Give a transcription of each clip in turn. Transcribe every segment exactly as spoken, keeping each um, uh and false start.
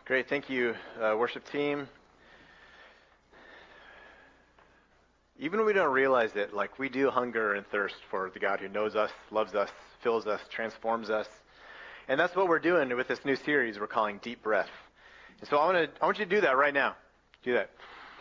Great, thank you, uh, worship team. Even when we don't realize it, like we do hunger and thirst for the God who knows us, loves us, fills us, transforms us. And that's what we're doing with this new series we're calling Deep Breath. And so I want to, I want you to do that right now. Do that.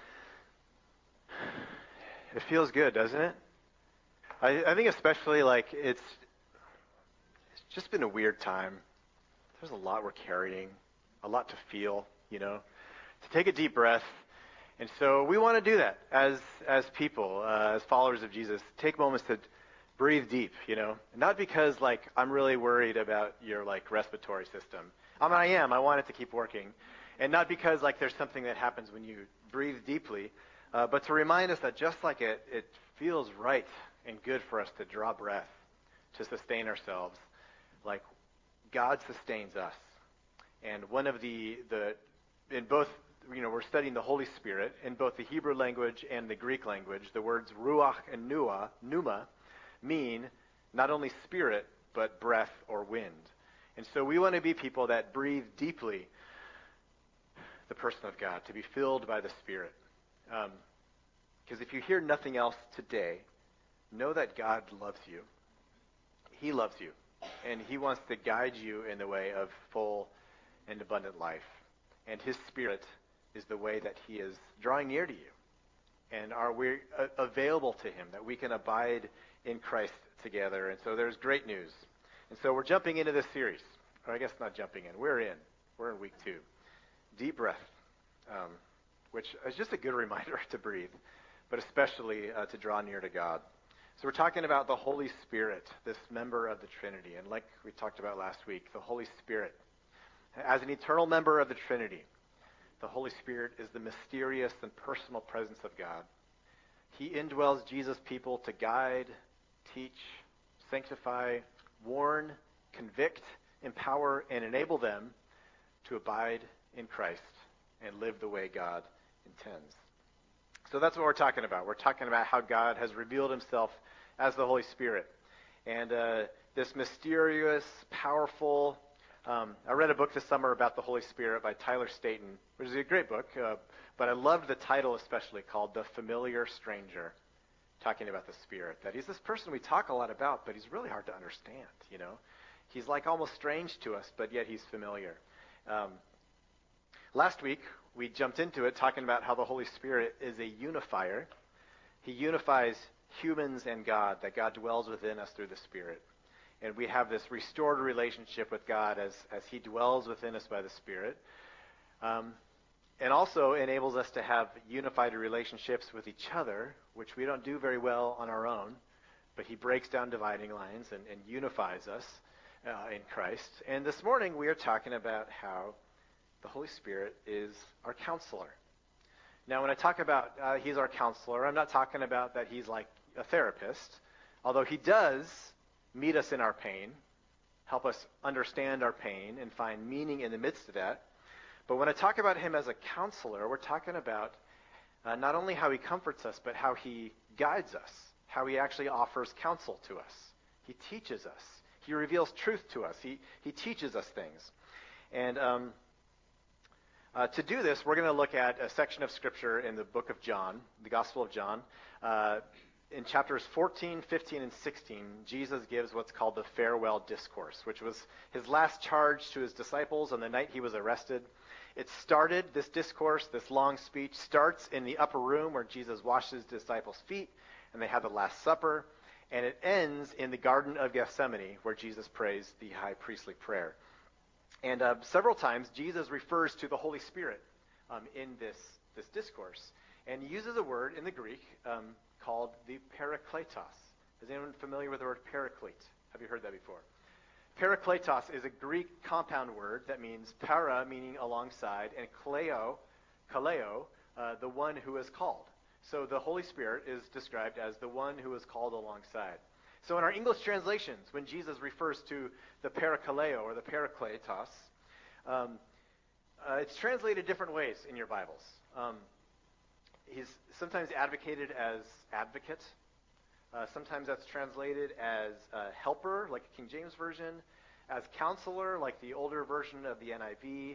It feels good, doesn't it? I, I think especially like it's, it's just been a weird time. There's a lot we're carrying, a lot to feel, you know, to take a deep breath. And so we want to do that as as people, uh, as followers of Jesus. Take moments to breathe deep, you know, not because like I'm really worried about your like respiratory system. I mean, I am. I want it to keep working, and not because like there's something that happens when you breathe deeply, uh, but to remind us that just like it, it feels right and good for us to draw breath, to sustain ourselves, like God sustains us. And one of the the in both. You know, we're studying the Holy Spirit in both the Hebrew language and the Greek language. The words ruach and pneuma, pneuma mean not only spirit, but breath or wind. And so we want to be people that breathe deeply the person of God, to be filled by the Spirit. Because um, if you hear nothing else today, know that God loves you. He loves you. And he wants to guide you in the way of full and abundant life. And his Spirit is the way that he is drawing near to you. And are we uh, available to him, that we can abide in Christ together. And so there's great news. And so we're jumping into this series. Or I guess not jumping in. We're in. We're in week two. Deep breath, um, which is just a good reminder to breathe, but especially uh, to draw near to God. So we're talking about the Holy Spirit, this member of the Trinity. And like we talked about last week, the Holy Spirit, as an eternal member of the Trinity, the Holy Spirit is the mysterious and personal presence of God. He indwells Jesus' people to guide, teach, sanctify, warn, convict, empower, and enable them to abide in Christ and live the way God intends. So that's what we're talking about. We're talking about how God has revealed himself as the Holy Spirit. And uh, this mysterious, powerful, Um, I read a book this summer about the Holy Spirit by Tyler Staton, which is a great book, uh, but I loved the title especially, called The Familiar Stranger, talking about the Spirit, that he's this person we talk a lot about, but he's really hard to understand, you know. He's like almost strange to us, but yet he's familiar. Um, last week, we jumped into it talking about how the Holy Spirit is a unifier. He unifies humans and God, that God dwells within us through the Spirit. And we have this restored relationship with God as, as he dwells within us by the Spirit. Um, and also enables us to have unified relationships with each other, which we don't do very well on our own. But he breaks down dividing lines and, and unifies us uh, in Christ. And this morning we are talking about how the Holy Spirit is our counselor. Now when I talk about uh, he's our counselor, I'm not talking about that he's like a therapist, although he does meet us in our pain, help us understand our pain and find meaning in the midst of that. But when I talk about him as a counselor, we're talking about uh, not only how he comforts us, but how he guides us, how he actually offers counsel to us. He teaches us. He reveals truth to us. He, he teaches us things. And um, uh, to do this, we're going to look at a section of Scripture in the book of John, the Gospel of John. Uh, In chapters fourteen, fifteen, and sixteen, Jesus gives what's called the farewell discourse, which was his last charge to his disciples on the night he was arrested. It started, this discourse, this long speech, starts in the upper room where Jesus washes his disciples' feet, and they have the Last Supper, and it ends in the Garden of Gethsemane, where Jesus prays the high priestly prayer. And uh, several times, Jesus refers to the Holy Spirit um, in this, this discourse, and he uses a word in the Greek um, called the parakletos. Is anyone familiar with the word paraclete? Have you heard that before? Parakletos is a Greek compound word that means para, meaning alongside, and kleo, kaleo, uh, the one who is called. So the Holy Spirit is described as the one who is called alongside. So in our English translations, when Jesus refers to the parakaleo or the parakletos, um, uh, it's translated different ways in your Bibles. Um, He's sometimes advocated as advocate. Uh, sometimes that's translated as uh, helper, like King James Version, as counselor, like the older version of the N I V,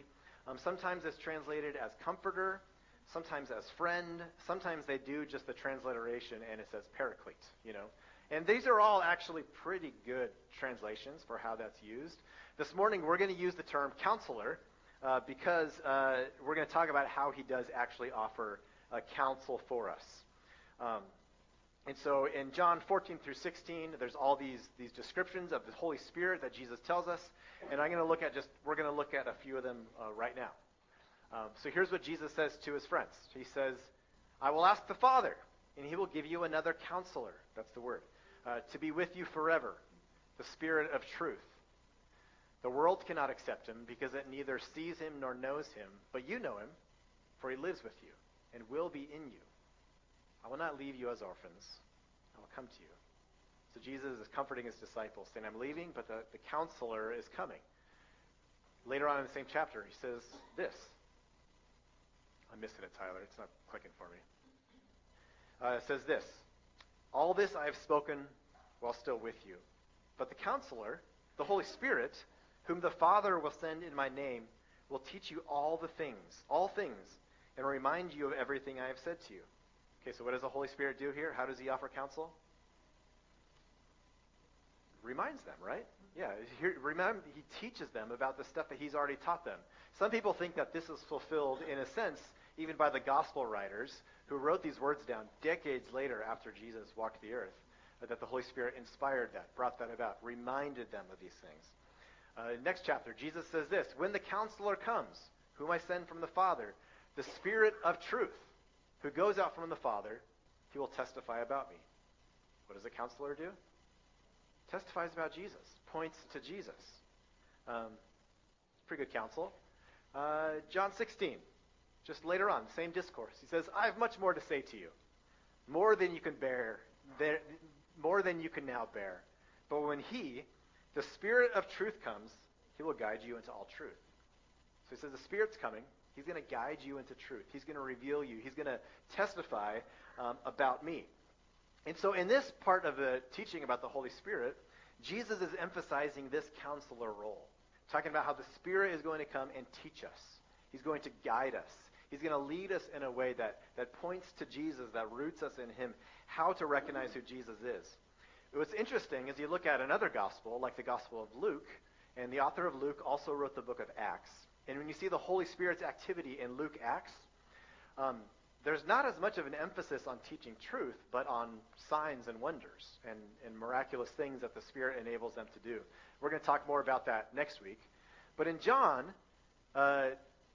Um, sometimes it's translated as comforter, sometimes as friend, sometimes they do just the transliteration and it says paraclete, you know. And these are all actually pretty good translations for how that's used. This morning we're going to use the term counselor uh, because uh, we're going to talk about how he does actually offer uh, counsel for us. Um, and so in John fourteen through sixteen, there's all these these descriptions of the Holy Spirit that Jesus tells us, and I'm going to look at just we're going to look at a few of them uh, right now. Um, so here's what Jesus says to his friends. He says, "I will ask the Father, and he will give you another counselor." That's the word. Uh, to be with you forever, the Spirit of truth. The world cannot accept him because it neither sees him nor knows him, but you know him, for he lives with you and will be in you. I will not leave you as orphans. I will come to you. So Jesus is comforting his disciples, saying, I'm leaving, but the, the counselor is coming. Later on in the same chapter, he says this. I'm missing it, Tyler. It's not clicking for me. Uh, it says this. All this I have spoken while still with you. But the counselor, the Holy Spirit, whom the Father will send in my name, will teach you all the things, all things, and remind you of everything I have said to you. Okay, so what does the Holy Spirit do here? How does he offer counsel? Reminds them, right? Yeah, he, remember, he teaches them about the stuff that he's already taught them. Some people think that this is fulfilled, in a sense, even by the gospel writers who wrote these words down decades later after Jesus walked the earth, that the Holy Spirit inspired that, brought that about, reminded them of these things. Uh, next chapter, Jesus says this, when the counselor comes, whom I send from the Father, the Spirit of truth, who goes out from the Father, he will testify about me. What does a counselor do? Testifies about Jesus, points to Jesus. Um, it's pretty good counsel. Uh, John sixteen, just later on, same discourse. He says, I have much more to say to you, more than you can bear, there, more than you can now bear. But when he, the Spirit of truth comes, he will guide you into all truth. So he says the Spirit's coming. He's going to guide you into truth. He's going to reveal you. He's going to testify um, about me. And so in this part of the teaching about the Holy Spirit, Jesus is emphasizing this counselor role, talking about how the Spirit is going to come and teach us. He's going to guide us. He's going to lead us in a way that, that points to Jesus, that roots us in him, how to recognize who Jesus is. What's interesting is you look at another gospel, like the Gospel of Luke, and the author of Luke also wrote the book of Acts. And when you see the Holy Spirit's activity in Luke Acts, um, there's not as much of an emphasis on teaching truth, but on signs and wonders and, and miraculous things that the Spirit enables them to do. We're going to talk more about that next week. But in John, uh,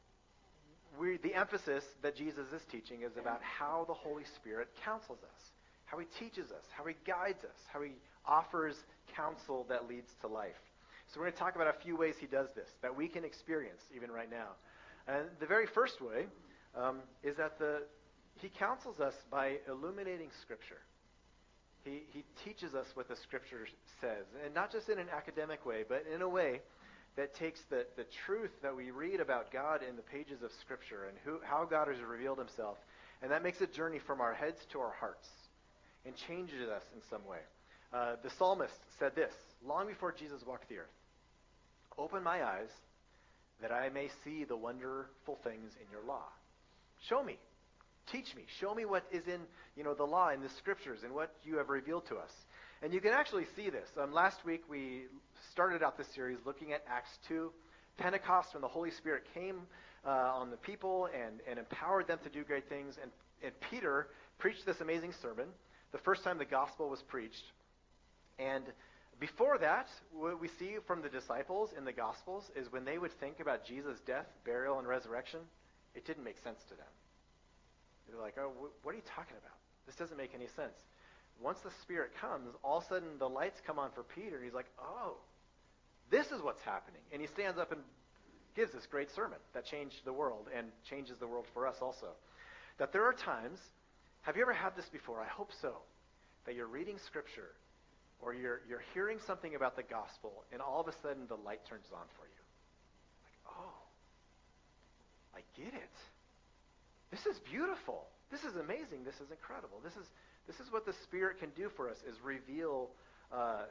we, the emphasis that Jesus is teaching is about how the Holy Spirit counsels us, how he teaches us, how he guides us, how he offers counsel that leads to life. So we're going to talk about a few ways he does this, that we can experience even right now. And the very first way um, is that the he counsels us by illuminating Scripture. He, he teaches us what the Scripture says, and not just in an academic way, but in a way that takes the, the truth that we read about God in the pages of Scripture and who, how God has revealed himself, and that makes a journey from our heads to our hearts and changes us in some way. Uh, the psalmist said this, long before Jesus walked the earth, open my eyes that I may see the wonderful things in your law. Show me. Teach me. Show me what is in, you know, the law and the Scriptures and what you have revealed to us. And you can actually see this. Um, last week we started out this series looking at Acts two, Pentecost, when the Holy Spirit came uh, on the people and, and empowered them to do great things. And, and Peter preached this amazing sermon, the first time the gospel was preached. And before that, what we see from the disciples in the Gospels is when they would think about Jesus' death, burial, and resurrection, it didn't make sense to them. They're like, oh, wh- what are you talking about? This doesn't make any sense. Once the Spirit comes, all of a sudden the lights come on for Peter, and he's like, oh, this is what's happening. And he stands up and gives this great sermon that changed the world and changes the world for us also. That there are times, have you ever had this before? I hope so, that you're reading Scripture or you're you're hearing something about the gospel, and all of a sudden the light turns on for you. Like, oh, I get it. This is beautiful. This is amazing. This is incredible. This is this is what the Spirit can do for us, is reveal uh,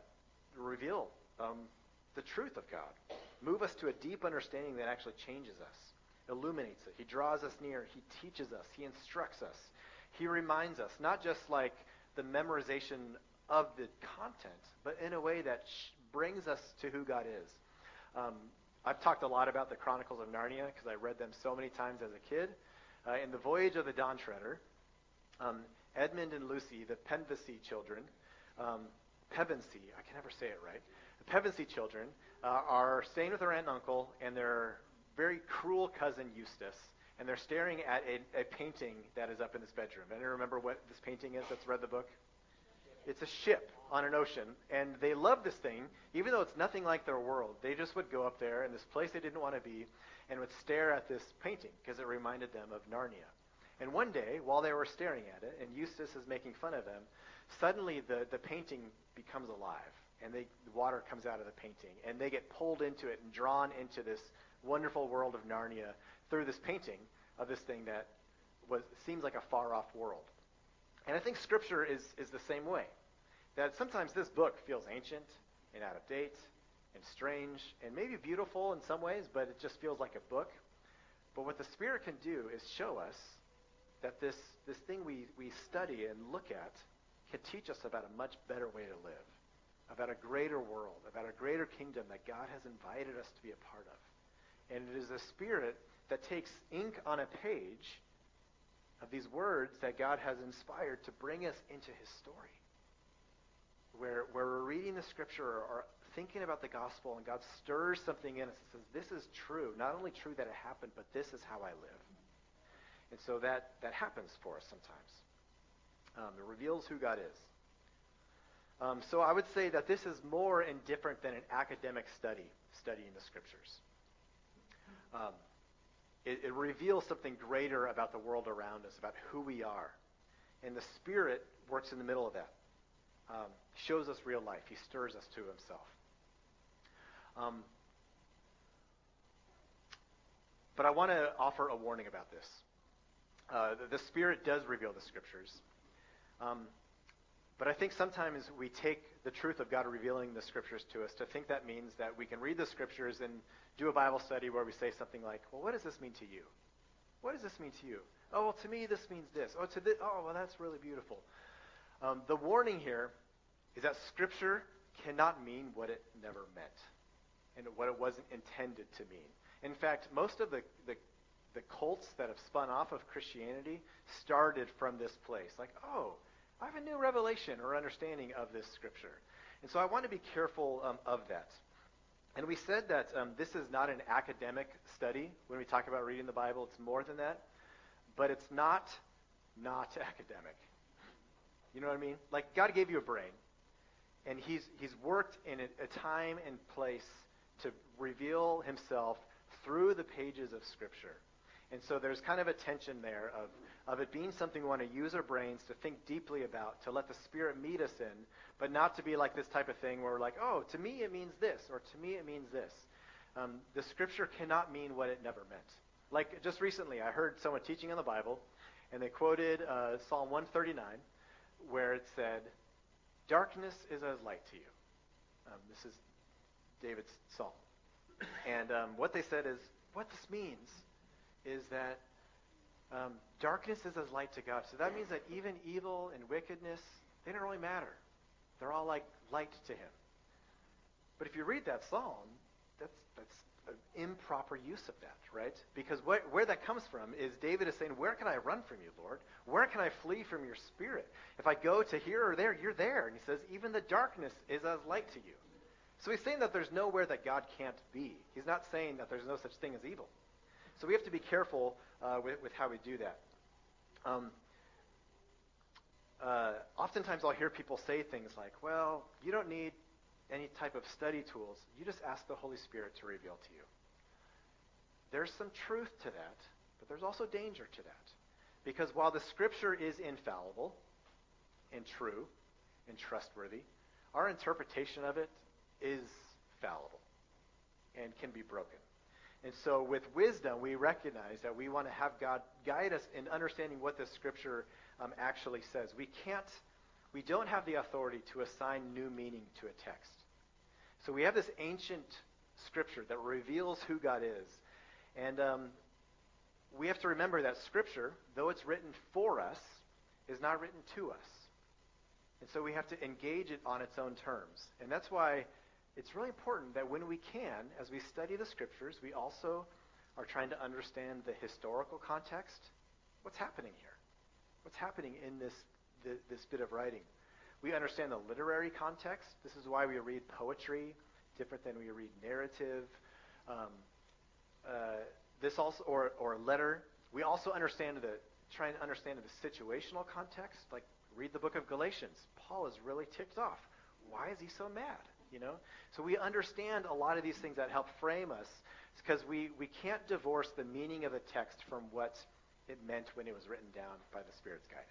reveal um, the truth of God. Move us to a deep understanding that actually changes us. illuminates it. He draws us near. He teaches us. He instructs us. He reminds us, not just like the memorization of the content, but in a way that sh- brings us to who God is. Um, I've talked a lot about the Chronicles of Narnia because I read them so many times as a kid. Uh, in The Voyage of the Dawn Treader, um, Edmund and Lucy, the Pevensey children, um, Pevensey, I can never say it right, the Pevensey children uh, are staying with their aunt and uncle and their very cruel cousin Eustace, and they're staring at a, a painting that is up in this bedroom. Anyone remember what this painting is that's read the book? It's a ship on an ocean, and they love this thing, even though it's nothing like their world. They just would go up there in this place they didn't want to be and would stare at this painting because it reminded them of Narnia. And one day, while they were staring at it, and Eustace is making fun of them, suddenly the, the painting becomes alive, and they, the water comes out of the painting, and they get pulled into it and drawn into this wonderful world of Narnia through this painting of this thing that was seems like a far-off world. And I think Scripture is, is the same way. That sometimes this book feels ancient and out of date and strange and maybe beautiful in some ways, but it just feels like a book. But what the Spirit can do is show us that this, this thing we, we study and look at can teach us about a much better way to live, about a greater world, about a greater kingdom that God has invited us to be a part of. And it is the Spirit that takes ink on a page of these words that God has inspired to bring us into his story. Where, where we're reading the Scripture or, or thinking about the gospel and God stirs something in us and says, this is true. Not only true that it happened, but this is how I live. And so that, that happens for us sometimes. Um, it reveals who God is. Um, so I would say that this is more and different than an academic study, studying the Scriptures. Um, it, it reveals something greater about the world around us, about who we are. And the Spirit works in the middle of that. Um, shows us real life. He stirs us to himself. Um, but I want to offer a warning about this. Uh, the, the Spirit does reveal the Scriptures. Um, but I think sometimes we take the truth of God revealing the Scriptures to us to think that means that we can read the Scriptures and do a Bible study where we say something like, well, what does this mean to you? What does this mean to you? Oh, well, to me this means this. Oh, to this, oh, well, that's really beautiful. Um, the warning here is that Scripture cannot mean what it never meant and what it wasn't intended to mean. In fact, most of the, the, the cults that have spun off of Christianity started from this place. Like, oh, I have a new revelation or understanding of this Scripture. And so I want to be careful um, of that. And we said that um, this is not an academic study. When we talk about reading the Bible, it's more than that. But it's not not academic. You know what I mean? Like, God gave you a brain. And he's he's worked in a, a time and place to reveal himself through the pages of Scripture. And so there's kind of a tension there of, of it being something we want to use our brains to think deeply about, to let the Spirit meet us in, but not to be like this type of thing where we're like, oh, to me it means this, or to me it means this. Um, the Scripture cannot mean what it never meant. Like just recently, I heard someone teaching on the Bible, and they quoted uh, Psalm one thirty-nine, where it said, darkness is as light to you. Um, this is David's psalm. And um, what they said is, what this means is that um, darkness is as light to God. So that means that even evil and wickedness, they don't really matter. They're all like light to him. But if you read that psalm, that's that's an improper use of that, right? Because wh- where that comes from is David is saying, where can I run from you, Lord? Where can I flee from your Spirit? If I go to here or there, you're there. And he says, even the darkness is as light to you. So he's saying that there's nowhere that God can't be. He's not saying that there's no such thing as evil. So we have to be careful uh, with, with how we do that. Um, uh, oftentimes I'll hear people say things like, well, you don't need any type of study tools. You just ask the Holy Spirit to reveal to you. There's some truth to that, but there's also danger to that. Because while the Scripture is infallible and true and trustworthy, our interpretation of it is fallible and can be broken. And so with wisdom, we recognize that we want to have God guide us in understanding what the Scripture um, actually says. We can't, we don't have the authority to assign new meaning to a text. So we have this ancient Scripture that reveals who God is. And um, we have to remember that Scripture, though it's written for us, is not written to us. And so we have to engage it on its own terms. And that's why it's really important that when we can, as we study the Scriptures, we also are trying to understand the historical context. What's happening here? What's happening in this, the, this bit of writing? We understand the literary context. This is why we read poetry different than we read narrative. Um, uh, this also, or, or a letter. We also understand the, trying to understand the situational context. Like, read the book of Galatians. Paul is really ticked off. Why is he so mad? You know? So we understand a lot of these things that help frame us, because we, we can't divorce the meaning of a text from what it meant when it was written down by the Spirit's guidance.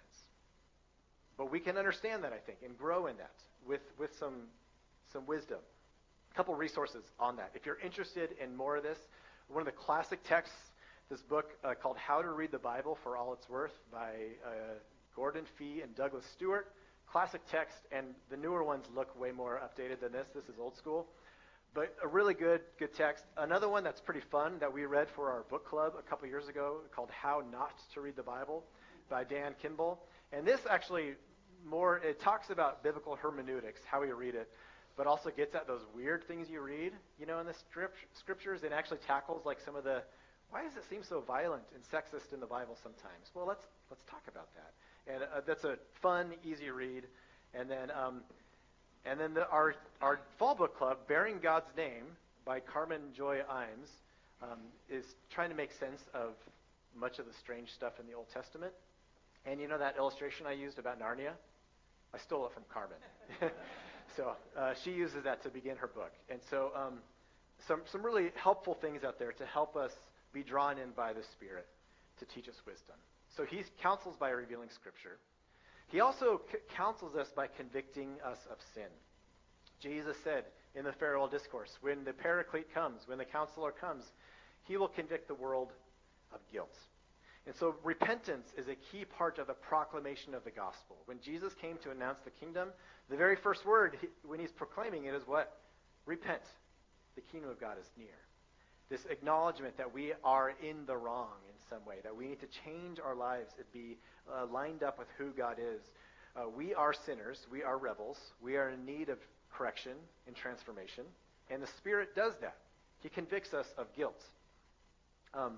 But we can understand that, I think, and grow in that with, with some, some wisdom. A couple resources on that. If you're interested in more of this, one of the classic texts, this book uh, called How to Read the Bible for All It's Worth by uh, Gordon Fee and Douglas Stewart. Classic text, and the newer ones look way more updated than this. This is old school. But a really good good text. Another one that's pretty fun that we read for our book club a couple years ago called How Not to Read the Bible by Dan Kimball. And this actually more, it talks about biblical hermeneutics, how we read it, but also gets at those weird things you read, you know, in the scriptures, and actually tackles like some of the, why does it seem so violent and sexist in the Bible sometimes? Well, let's let's talk about that. And uh, that's a fun, easy read. And then um, and then the, our our fall book club, Bearing God's Name by Carmen Joy Imes, um, is trying to make sense of much of the strange stuff in the Old Testament. And you know that illustration I used about Narnia? I stole it from Carmen. so uh, she uses that to begin her book. And so um, some some really helpful things out there to help us be drawn in by the Spirit to teach us wisdom. So he counsels by revealing Scripture. He also c- counsels us by convicting us of sin. Jesus said in the farewell discourse, when the Paraclete comes, when the Counselor comes, he will convict the world of guilt. And so repentance is a key part of the proclamation of the gospel. When Jesus came to announce the kingdom, the very first word he, when he's proclaiming it is what? Repent. The kingdom of God is near. This acknowledgement that we are in the wrong in some way, that we need to change our lives and be uh, lined up with who God is. Uh, we are sinners. We are rebels. We are in need of correction and transformation. And the Spirit does that. He convicts us of guilt. Um,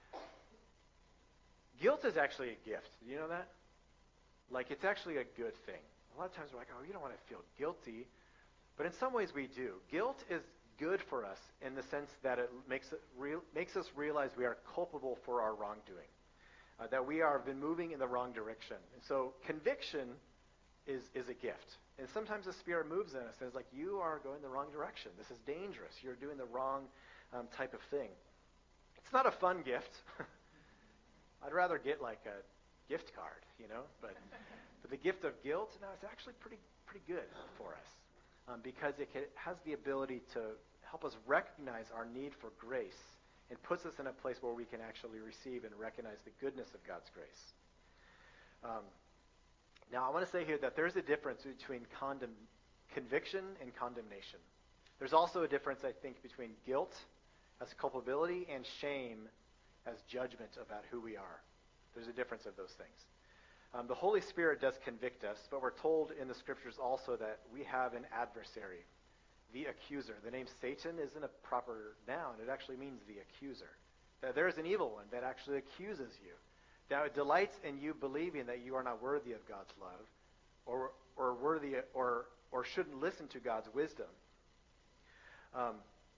guilt is actually a gift. Do you know that? Like, it's actually a good thing. A lot of times we're like, oh, you don't want to feel guilty. But in some ways we do. Guilt is good for us in the sense that it makes it real, makes us realize we are culpable for our wrongdoing, uh, that we have been moving in the wrong direction. And so conviction is is a gift. And sometimes the Spirit moves in us and is like, you are going the wrong direction. This is dangerous. You're doing the wrong um, type of thing. It's not a fun gift. I'd rather get like a gift card, you know. But but the gift of guilt, no, it's actually pretty pretty good for us. Um, because it can, has the ability to help us recognize our need for grace and puts us in a place where we can actually receive and recognize the goodness of God's grace. Um, now, I want to say here that there's a difference between condemn, conviction and condemnation. There's also a difference, I think, between guilt as culpability and shame as judgment about who we are. There's a difference of those things. Um, the Holy Spirit does convict us, but we're told in the Scriptures also that we have an adversary, the accuser. The name Satan isn't a proper noun. It actually means the accuser. That there is an evil one that actually accuses you, that delights in you believing that you are not worthy of God's love, or or worthy or or shouldn't listen to God's wisdom. Um,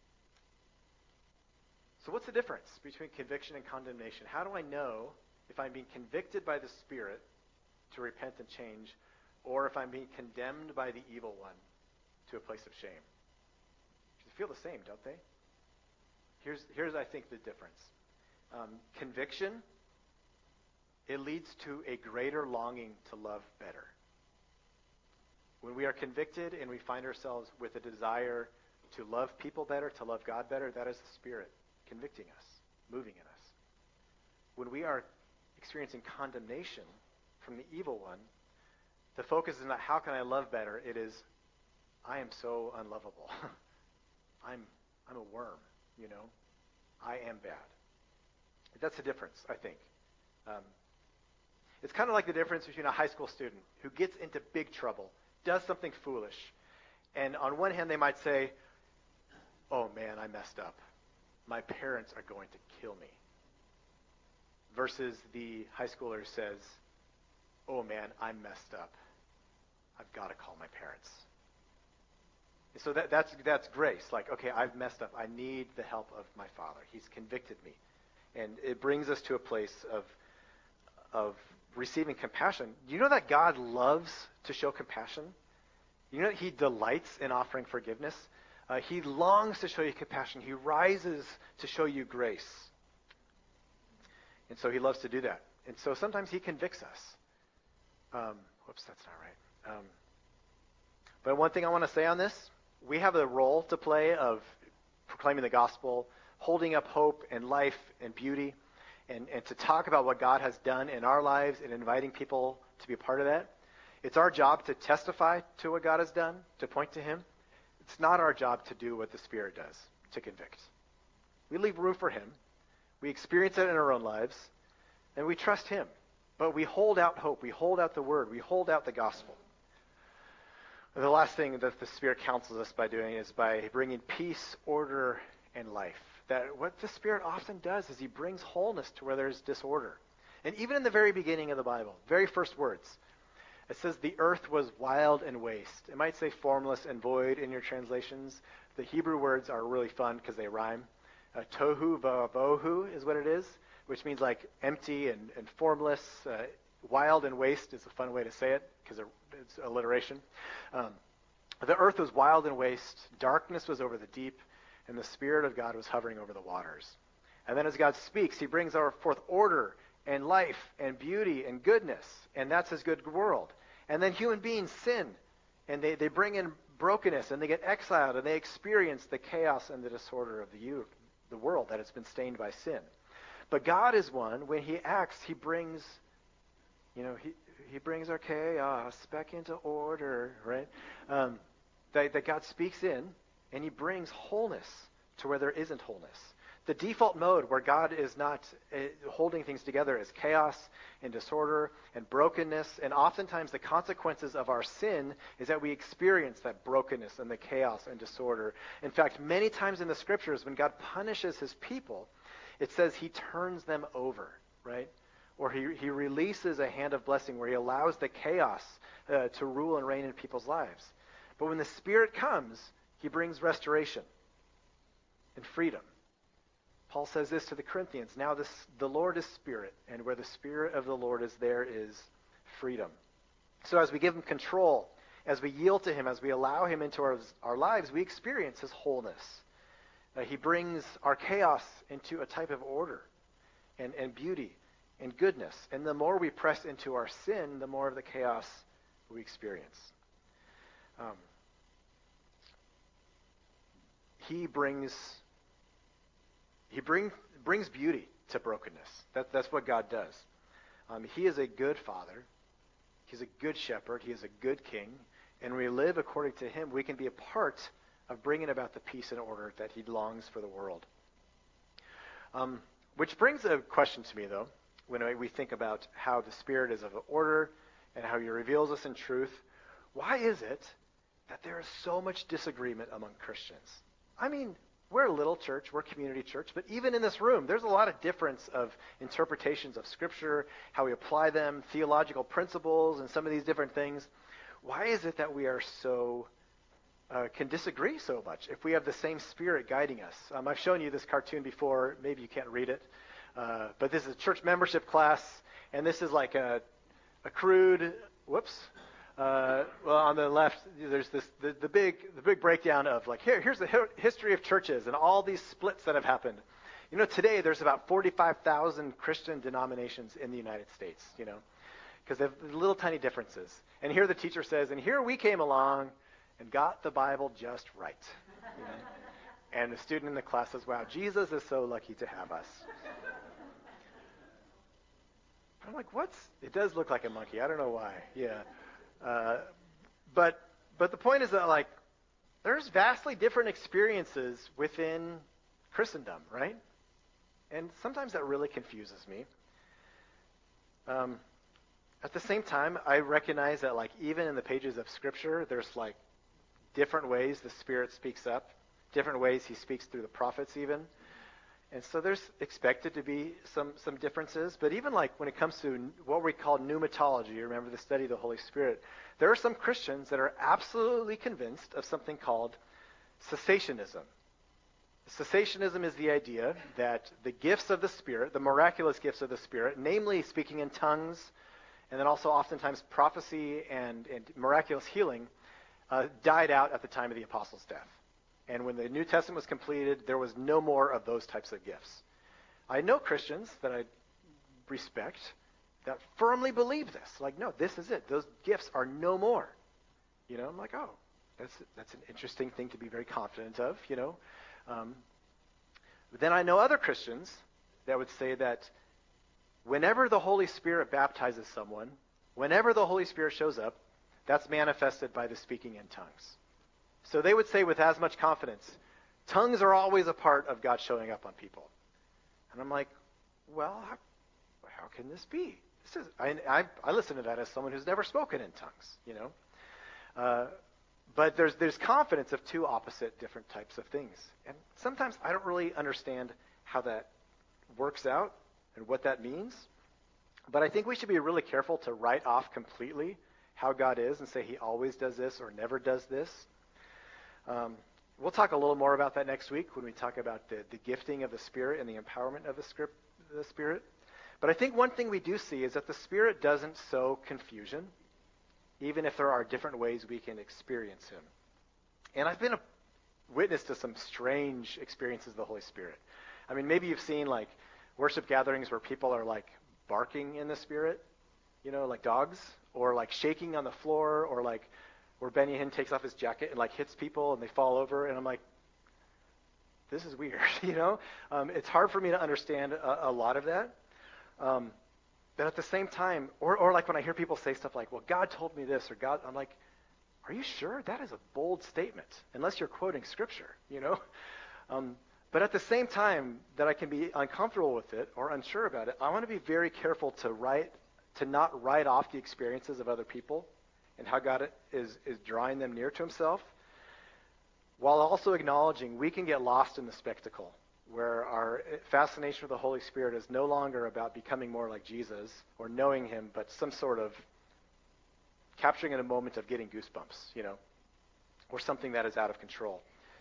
so what's the difference between conviction and condemnation? How do I know if I'm being convicted by the Spirit to repent and change, or if I'm being condemned by the evil one to a place of shame? They feel the same, don't they? Here's, here's I think, the difference. Um, conviction, it leads to a greater longing to love better. When we are convicted and we find ourselves with a desire to love people better, to love God better, that is the Spirit convicting us, moving in us. When we are experiencing condemnation from the evil one, the focus is not how can I love better, it is I am so unlovable. I'm I'm a worm, you know. I am bad. That's the difference, I think. Um, it's kind of like the difference between a high school student who gets into big trouble, does something foolish, and on one hand they might say, oh man, I messed up. My parents are going to kill me. Versus the high schooler who says, oh man, I messed up. I've got to call my parents. So that, that's that's grace. Like, okay, I've messed up. I need the help of my Father. He's convicted me. And it brings us to a place of of receiving compassion. You know that God loves to show compassion? You know that he delights in offering forgiveness? Uh, he longs to show you compassion. He rises to show you grace. And so he loves to do that. And so sometimes he convicts us. Um, whoops, that's not right. Um, but one thing I want to say on this, we have a role to play of proclaiming the gospel, holding up hope and life and beauty, and, and to talk about what God has done in our lives and inviting people to be a part of that. It's our job to testify to what God has done, to point to him. It's not our job to do what the Spirit does, to convict. We leave room for him. We experience it in our own lives, and we trust him. But we hold out hope. We hold out the word. We hold out the gospel. The last thing that the Spirit counsels us by doing is by bringing peace, order, and life. That what the Spirit often does is he brings wholeness to where there's disorder. And even in the very beginning of the Bible, very first words, it says the earth was wild and waste. It might say formless and void in your translations. The Hebrew words are really fun because they rhyme. Uh, tohu vavohu is what it is, which means like empty and, and formless. Uh, wild and waste is a fun way to say it because it's alliteration. Um, the earth was wild and waste. Darkness was over the deep, and the Spirit of God was hovering over the waters. And then as God speaks, he brings forth order and life and beauty and goodness, and that's his good world. And then human beings sin, and they, they bring in brokenness, and they get exiled, and they experience the chaos and the disorder of the, youth, the world that has been stained by sin. But God is one, when he acts, he brings, you know, he, he brings our chaos back into order, right? Um, that, that God speaks in, and he brings wholeness to where there isn't wholeness. The default mode where God is not uh, holding things together is chaos and disorder and brokenness. And oftentimes the consequences of our sin is that we experience that brokenness and the chaos and disorder. In fact, many times in the scriptures when God punishes his people, it says he turns them over, right? Or he, he releases a hand of blessing where he allows the chaos uh, to rule and reign in people's lives. But when the Spirit comes, he brings restoration and freedom. Paul says this to the Corinthians, now this, the Lord is Spirit, and where the Spirit of the Lord is, there is freedom. So as we give him control, as we yield to him, as we allow him into our, our lives, we experience his wholeness. Uh, he brings our chaos into a type of order and, and beauty and goodness. And the more we press into our sin, the more of the chaos we experience. Um, he brings... He bring, brings beauty to brokenness. That, that's what God does. Um, he is a good father. He's a good shepherd. He is a good king. And when we live according to him, we can be a part of bringing about the peace and order that he longs for the world. Um, which brings a question to me, though, when we think about how the Spirit is of order and how he reveals us in truth. Why is it that there is so much disagreement among Christians? I mean, we're a little church, we're a community church, but even in this room, there's a lot of difference of interpretations of Scripture, how we apply them, theological principles, and some of these different things. Why is it that we are so, uh, can disagree so much if we have the same Spirit guiding us? Um, I've shown you this cartoon before, maybe you can't read it, uh, but this is a church membership class, and this is like a, a crude, whoops, Uh, well, on the left, there's this the, the big the big breakdown of like here here's the hi- history of churches and all these splits that have happened. You know, today there's about forty-five thousand Christian denominations in the United States. You know, because they have little tiny differences. And here the teacher says, and here we came along and got the Bible just right. You know? And the student in the class says, "Wow, Jesus is so lucky to have us." I'm like, what's? It does look like a monkey. I don't know why. Yeah. Uh, but but the point is that like there's vastly different experiences within Christendom, right? And sometimes that really confuses me. Um, at the same time, I recognize that like even in the pages of Scripture, there's like different ways the Spirit speaks up, different ways he speaks through the prophets even. And so there's expected to be some, some differences. But even like when it comes to what we call pneumatology, remember the study of the Holy Spirit, there are some Christians that are absolutely convinced of something called cessationism. Cessationism is the idea that the gifts of the Spirit, the miraculous gifts of the Spirit, namely speaking in tongues, and then also oftentimes prophecy and, and miraculous healing, uh, died out at the time of the apostles' death. And when the New Testament was completed, there was no more of those types of gifts. I know Christians that I respect that firmly believe this. Like, no, this is it. Those gifts are no more. You know, I'm like, oh, that's that's an interesting thing to be very confident of, you know. Um, but then I know other Christians that would say that whenever the Holy Spirit baptizes someone, whenever the Holy Spirit shows up, that's manifested by the speaking in tongues. So they would say with as much confidence, tongues are always a part of God showing up on people. And I'm like, well, how, how can this be? This is I, I, I listen to that as someone who's never spoken in tongues, you know. Uh, but there's there's confidence of two opposite different types of things. And sometimes I don't really understand how that works out and what that means. But I think we should be really careful to write off completely how God is and say he always does this or never does this. Um, we'll talk a little more about that next week when we talk about the, the gifting of the Spirit and the empowerment of the, script, the Spirit. But I think one thing we do see is that the Spirit doesn't sow confusion, even if there are different ways we can experience him. And I've been a witness to some strange experiences of the Holy Spirit. I mean, maybe you've seen like worship gatherings where people are like barking in the Spirit, you know, like dogs, or like shaking on the floor, or like where Benny Hinn takes off his jacket and like hits people and they fall over, and I'm like, this is weird, you know? Um, it's hard for me to understand a, a lot of that. Um, but at the same time, or, or like when I hear people say stuff like, well, God told me this, or God, I'm like, are you sure? That is a bold statement, unless you're quoting Scripture, you know? Um, but at the same time that I can be uncomfortable with it or unsure about it, I want to be very careful to write, to not write off the experiences of other people and how God is, is drawing them near to himself, while also acknowledging we can get lost in the spectacle, where our fascination with the Holy Spirit is no longer about becoming more like Jesus or knowing him, but some sort of capturing in a moment of getting goosebumps, you know, or something that is out of control.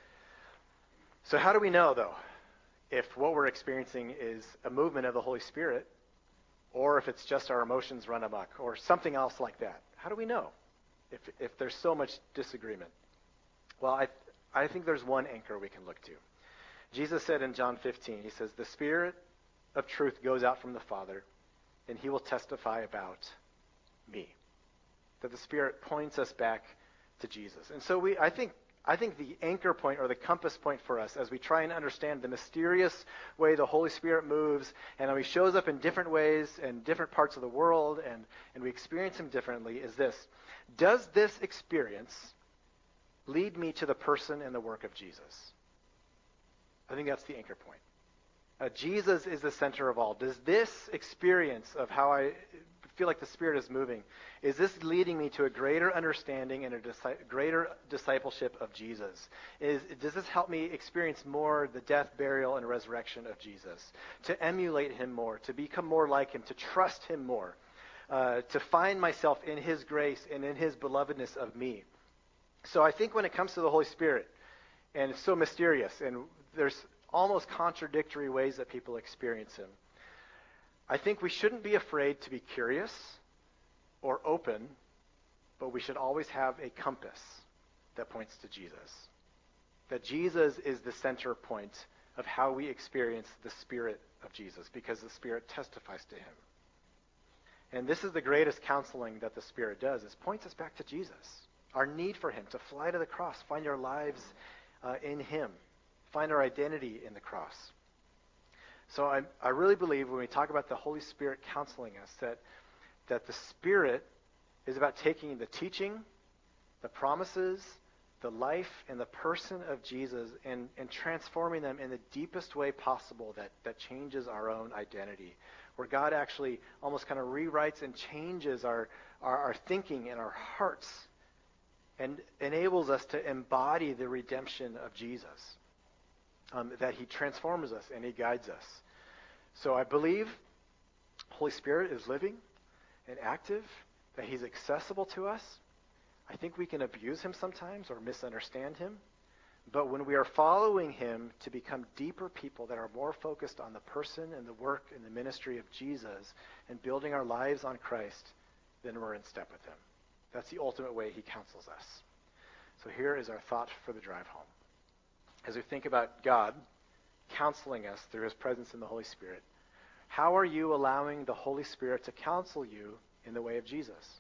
So how do we know, though, if what we're experiencing is a movement of the Holy Spirit, or if it's just our emotions run amok, or something else like that? How do we know if if there's so much disagreement? Well, I I think there's one anchor we can look to. Jesus said in John fifteen, he says, the Spirit of truth goes out from the Father, and he will testify about me. That the Spirit points us back to Jesus. And so we, I think, I think the anchor point or the compass point for us as we try and understand the mysterious way the Holy Spirit moves and how he shows up in different ways in different parts of the world and, and we experience him differently is this. Does this experience lead me to the person and the work of Jesus? I think that's the anchor point. Uh, Jesus is the center of all. Does this experience of how I feel like the Spirit is moving, is this leading me to a greater understanding and a disi- greater discipleship of Jesus? Is, does this help me experience more the death, burial, and resurrection of Jesus? To emulate him more, to become more like him, to trust him more, uh, to find myself in his grace and in his belovedness of me. So I think when it comes to the Holy Spirit, and it's so mysterious, and there's almost contradictory ways that people experience him, I think we shouldn't be afraid to be curious or open, but we should always have a compass that points to Jesus. That Jesus is the center point of how we experience the Spirit of Jesus, because the Spirit testifies to him. And this is the greatest counseling that the Spirit does, is points us back to Jesus. Our need for him, to fly to the cross, find our lives uh, in him, find our identity in the cross. So I, I really believe when we talk about the Holy Spirit counseling us, that, that the Spirit is about taking the teaching, the promises, the life and the person of Jesus and, and transforming them in the deepest way possible that, that changes our own identity, where God actually almost kind of rewrites and changes our, our, our thinking and our hearts and enables us to embody the redemption of Jesus, um, that he transforms us and he guides us. So I believe Holy Spirit is living and active, that he's accessible to us. I think we can abuse him sometimes or misunderstand him. But when we are following him to become deeper people that are more focused on the person and the work and the ministry of Jesus and building our lives on Christ, then we're in step with him. That's the ultimate way he counsels us. So here is our thought for the drive home. As we think about God counseling us through his presence in the Holy Spirit, how are you allowing the Holy Spirit to counsel you in the way of Jesus?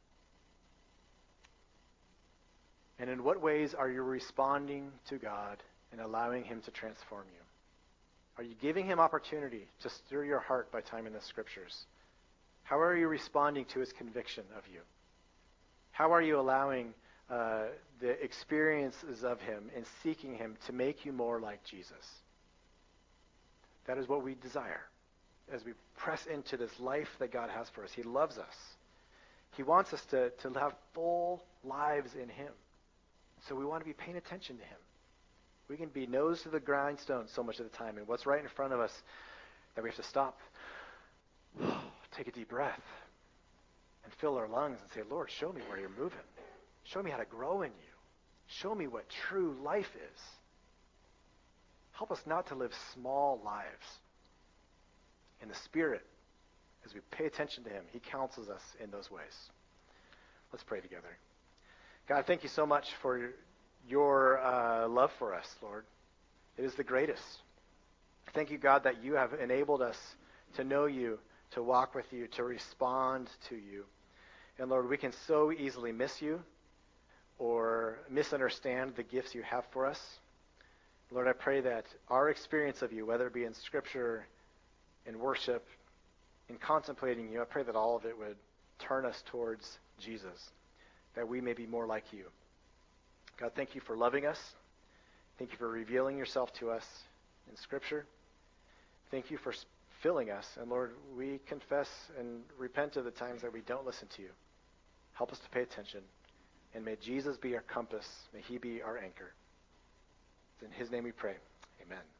And in what ways are you responding to God and allowing him to transform you? Are you giving him opportunity to stir your heart by time in the scriptures? How are you responding to his conviction of you? How are you allowing uh, the experiences of him and seeking him to make you more like Jesus? That is what we desire as we press into this life that God has for us. He loves us. He wants us to, to have full lives in him. So we want to be paying attention to him. We can be nose to the grindstone so much of the time, and what's right in front of us that we have to stop, take a deep breath, and fill our lungs and say, Lord, show me where you're moving. Show me how to grow in you. Show me what true life is. Help us not to live small lives. In the Spirit, as we pay attention to him, he counsels us in those ways. Let's pray together. God, thank you so much for your, your uh, love for us, Lord. It is the greatest. Thank you, God, that you have enabled us to know you, to walk with you, to respond to you. And Lord, we can so easily miss you or misunderstand the gifts you have for us. Lord, I pray that our experience of you, whether it be in Scripture, in worship, in contemplating you, I pray that all of it would turn us towards Jesus, that we may be more like you. God, thank you for loving us. Thank you for revealing yourself to us in Scripture. Thank you for filling us. And Lord, we confess and repent of the times that we don't listen to you. Help us to pay attention. And may Jesus be our compass. May he be our anchor. In his name we pray. Amen.